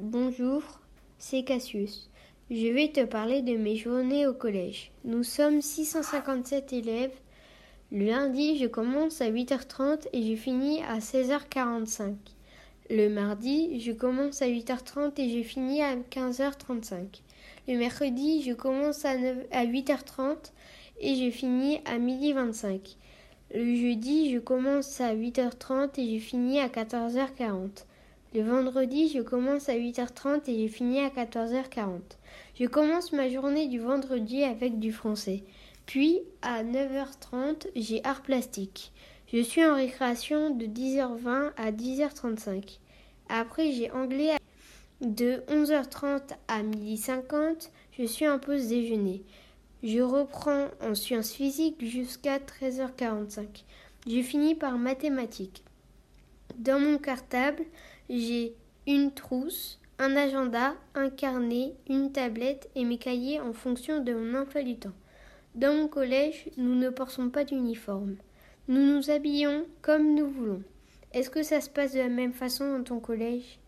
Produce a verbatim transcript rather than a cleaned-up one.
Bonjour, c'est Cassius. Je vais te parler de mes journées au collège. Nous sommes six cent cinquante-sept élèves. Le lundi, je commence à huit heures trente et je finis à seize heures quarante-cinq. Le mardi, je commence à huit heures trente et je finis à quinze heures trente-cinq. Le mercredi, je commence à, à huit heures trente et je finis à midi vingt-cinq. Le jeudi, je commence à huit heures trente et je finis à quatorze heures quarante. Le vendredi, je commence à huit heures trente et je finis à quatorze heures quarante. Je commence ma journée du vendredi avec du français. Puis, à neuf heures trente, j'ai art plastique. Je suis en récréation de dix heures vingt à dix heures trente-cinq. Après, j'ai anglais de onze heures trente à midi cinquante. Je suis en pause déjeuner. Je reprends en sciences physiques jusqu'à treize heures quarante-cinq. Je finis par mathématiques. Dans mon cartable, j'ai une trousse, un agenda, un carnet, une tablette et mes cahiers en fonction de mon emploi du temps. Dans mon collège, nous ne portons pas d'uniforme. Nous nous habillons comme nous voulons. Est-ce que ça se passe de la même façon dans ton collège ?